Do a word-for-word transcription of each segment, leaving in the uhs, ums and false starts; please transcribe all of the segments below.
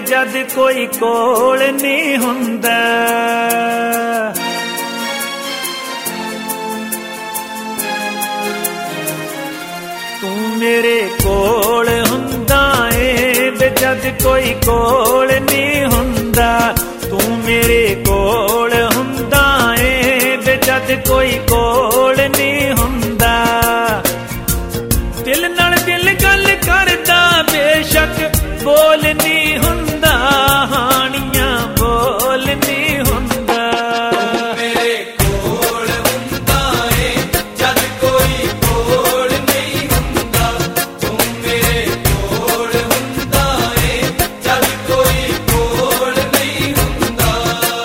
जद कोई कोल नहीं हुंदा। तू मेरे कोल हुंदा ए वे जद कोई कोल नहीं हुंदा। तू मेरे कोल हुंदा ए वे जद कोई कोल नहीं हुंदा। दिल नाल दिल गल करदा बेशक बोल नहीं हुंदा। हानियां बोल नहीं हुंदा। मेरे कोल हुंदा ए जद कोई कोल नहीं हुंदा। तू मेरे कोल हुंदा ए जद कोई कोल नहीं हुंदा।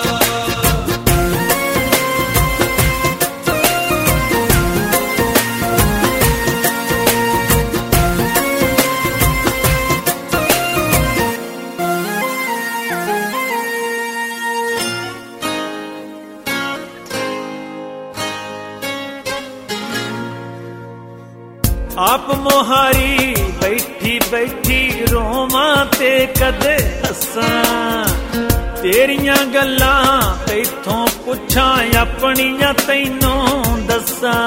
आप मोहारी बैठी बैठी रोवां ते कदे हसां। तेरियां गल्लां तैथों पुछां अपनियां तैनों दसां।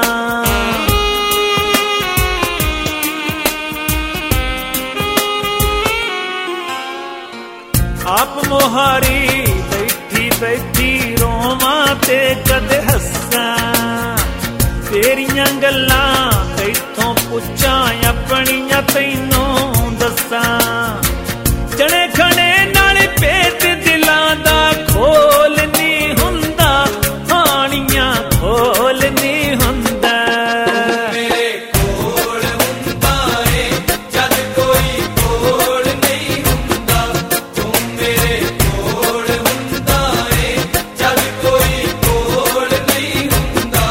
आप मोहारी बैठी बैठी रोवां ते कदे हसां। तेरियां गल्लां तैथों पुछां अपनियां तैनों दसां। जने खने नाल पेट दिलां दा खोल नहीं हुंदा। हानियां खोल नहीं हुंदा। मेरे कोल हुंदा ए जद कोई कोल नहीं हुंदा। तू मेरे कोल हुंदा ए जद कोई कोल नहीं हुंदा।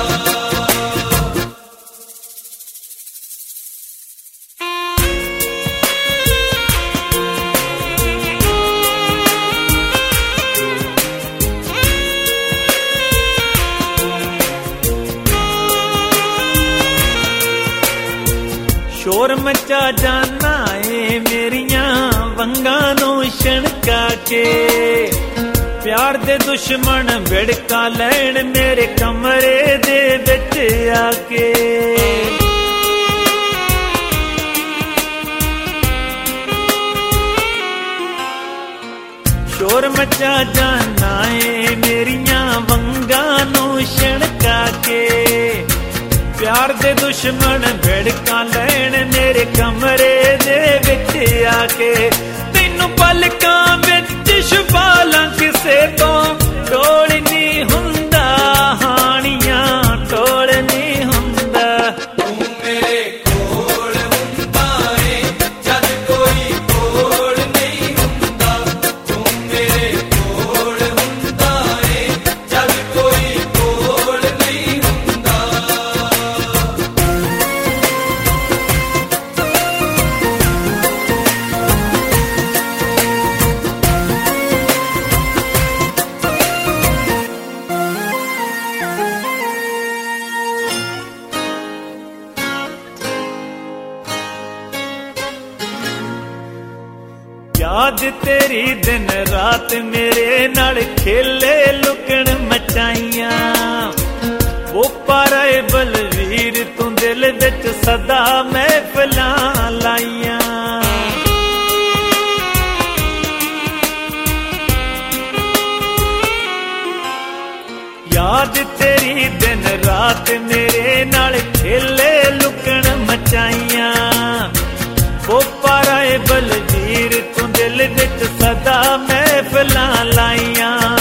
शोर मचा जाना ए मेरियां वंगां नूं छणका के। प्यार दे दुश्मन विड़का लैण मेरे कमरे दे विच आके। शोर मचा जाना ए मेरियां वंगां नूं छणका के। प्यार दे दुश्मन विड़का लैण मेरे कमरे दे विच आके। तैनू पलकां विच छुपा लां किसे तो टोल नहीं हुंदा। हानियां टोल नहीं हुंदा। तू मेरे कोल हुंदा ए जद कोई कोल नहीं हुंदा। तू मेरे कोल हुंदा ए जद कोई कोल नहीं हुंदा। याद तेरी दिन रात मेरे नाल खेले लुकण मचाइयां। वो पारे बलवीर तू दिल विच सदा महफिलां लाइयां। याद तेरी दिन रात मेरे नाल खेले लुकण मचाइयां। वो पारे बलवीर तू दिल विच सदा महफिलां लाइयां।